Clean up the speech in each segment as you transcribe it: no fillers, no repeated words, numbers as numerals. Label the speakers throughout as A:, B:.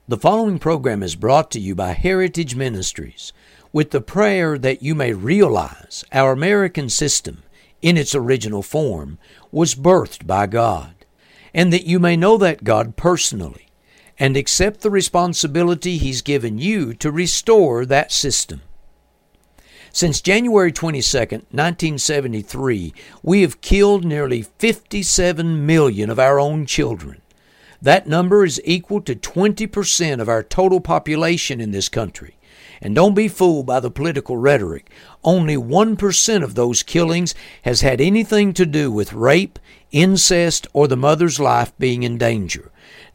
A: The following program is brought to you by Heritage Ministries with the prayer that you may realize our American system, in its original form, was birthed by God, and that you may know that God personally and accept the responsibility He's given you to restore that system. Since January 22, 1973, we have killed nearly 57 million of our own children. That number is equal to 20% of our total population in this country. And don't be fooled by the political rhetoric. Only 1% of those killings has had anything to do with rape, incest, or the mother's life being in danger.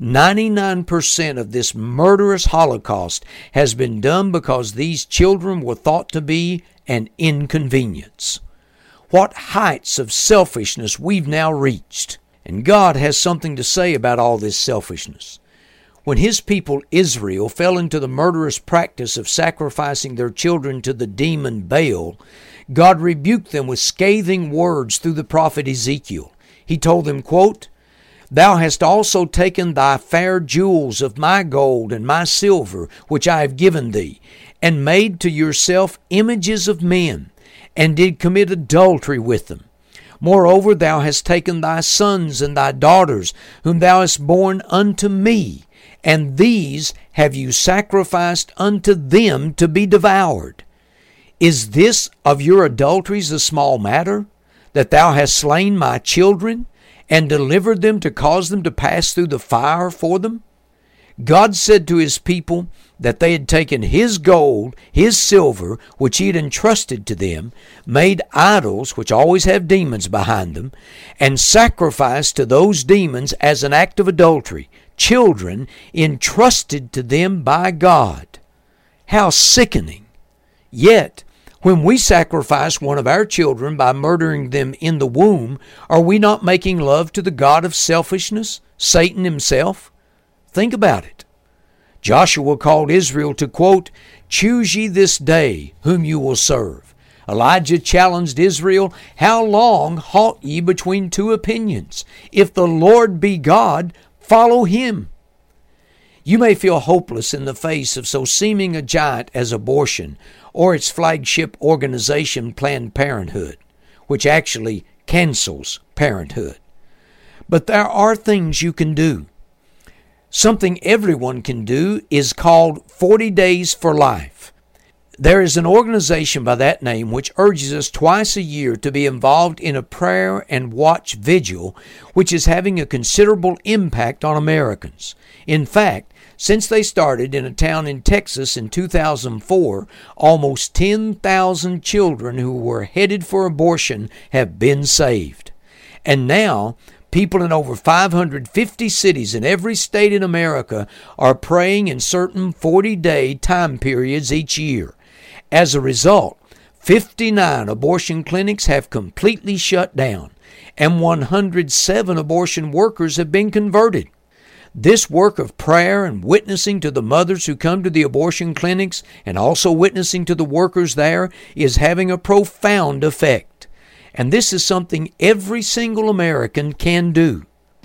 A: 99% of this murderous Holocaust has been done because these children were thought to be an inconvenience. What heights of selfishness we've now reached. And God has something to say about all this selfishness. When His people Israel fell into the murderous practice of sacrificing their children to the demon Baal, God rebuked them with scathing words through the prophet Ezekiel. He told them, quote, "Thou hast also taken thy fair jewels of my gold and my silver, which I have given thee, and made to yourself images of men, and did commit adultery with them. Moreover, thou hast taken thy sons and thy daughters, whom thou hast borne unto me, and these have you sacrificed unto them to be devoured. Is this of your adulteries a small matter, that thou hast slain my children, and delivered them to cause them to pass through the fire for them?" God said to His people that they had taken His gold, His silver, which He had entrusted to them, made idols, which always have demons behind them, and sacrificed to those demons as an act of adultery, children entrusted to them by God. How sickening! Yet, when we sacrifice one of our children by murdering them in the womb, are we not making love to the God of selfishness, Satan himself? Think about it. Joshua called Israel to, quote, "Choose ye this day whom you will serve." Elijah challenged Israel, "How long halt ye between two opinions? If the Lord be God, follow Him." You may feel hopeless in the face of so seeming a giant as abortion, or its flagship organization, Planned Parenthood, which actually cancels parenthood. But there are things you can do. Something everyone can do is called 40 Days for Life. There is an organization by that name which urges us twice a year to be involved in a prayer and watch vigil, which is having a considerable impact on Americans. In fact, since they started in a town in Texas in 2004, almost 10,000 children who were headed for abortion have been saved. And now, people in over 550 cities in every state in America are praying in certain 40-day time periods each year. As a result, 59 abortion clinics have completely shut down, and 107 abortion workers have been converted. This work of prayer and witnessing to the mothers who come to the abortion clinics and also witnessing to the workers there is having a profound effect. And this is something every single American can do.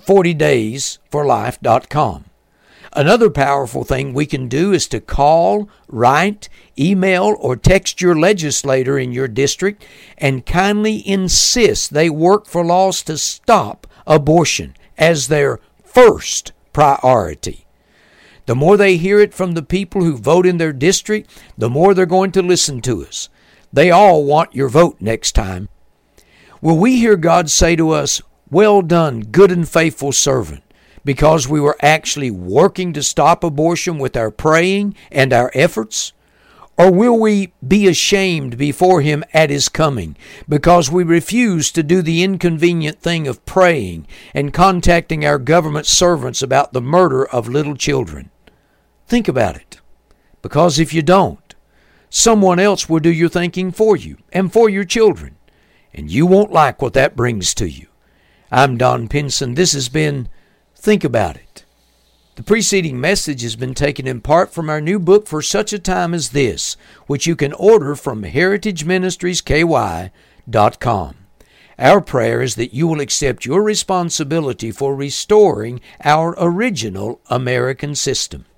A: 40daysforlife.com. Another powerful thing we can do is to call, write, email, or text your legislator in your district and kindly insist they work for laws to stop abortion as their first priority. The more they hear it from the people who vote in their district, the more they're going to listen to us. They all want your vote next time. Will we hear God say to us, "Well done, good and faithful servant," because we were actually working to stop abortion with our praying and our efforts? Or will we be ashamed before Him at His coming because we refuse to do the inconvenient thing of praying and contacting our government servants about the murder of little children? Think about it. Because if you don't, someone else will do your thinking for you and for your children, and you won't like what that brings to you. I'm Don Pinson. This has been Think About It. The preceding message has been taken in part from our new book, For Such a Time as This, which you can order from heritageministriesky.com. Our prayer is that you will accept your responsibility for restoring our original American system.